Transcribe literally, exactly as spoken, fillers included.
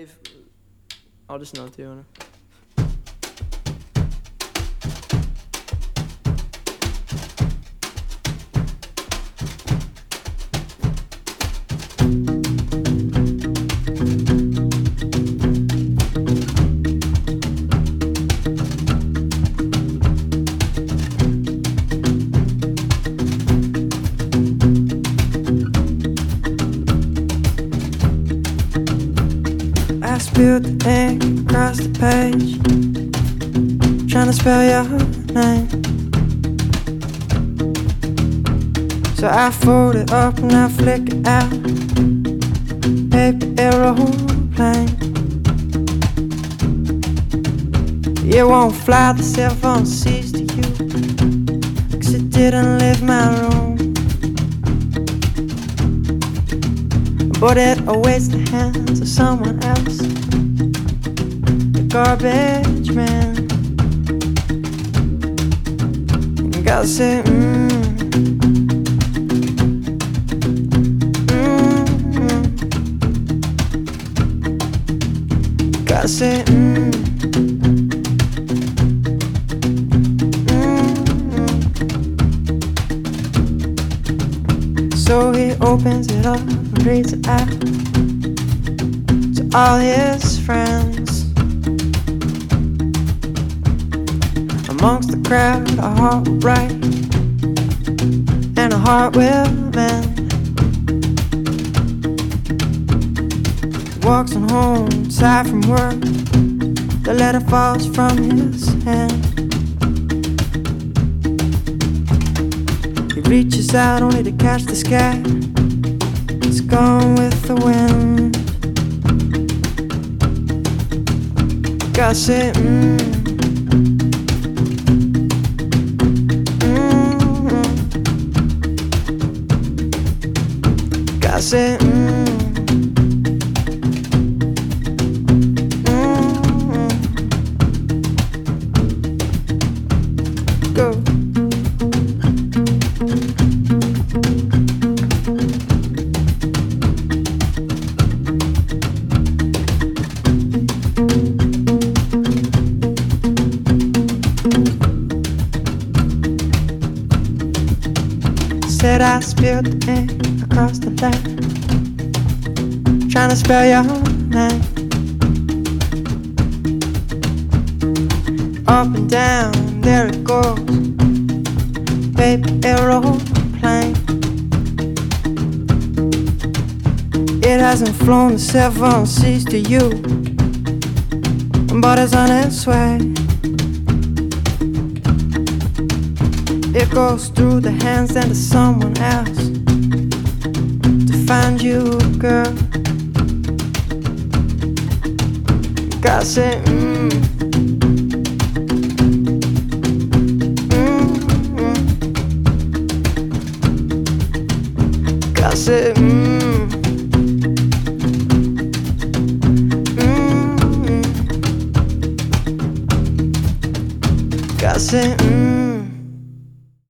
Dave, I'll just note you on it. I spilled the ink across the page, trying to spell your name. So I fold it up and I flick it out, paper aeroplane. It won't fly, the cell phone sees to you, 'cause it didn't leave my room. But it awaits the hands of someone else, the garbage man. You gotta say, mmm, mmm, mm. You gotta say, mmm, mm, mm. So he opens it up, reads it out to all his friends. Amongst the crowd, a heart will break and a heart will mend. He walks on home, tired from work, the letter falls from his hand. He reaches out only to catch the sky, it's gone with the wind. Gotta say, mmm, mmm. Gotta say, mmm, mmm. Go. Said I spilled the ink across the land, trying to spell your name. Up and down, there it goes, paper aeroplane. It hasn't flown, the cell phone sees to you, but it's on its way. It goes through the hands and to someone else to find you, girl. You gotta say, mmm, mmm, mm. Gotta say, mmm, mmm, mm. Gotta say, mmm.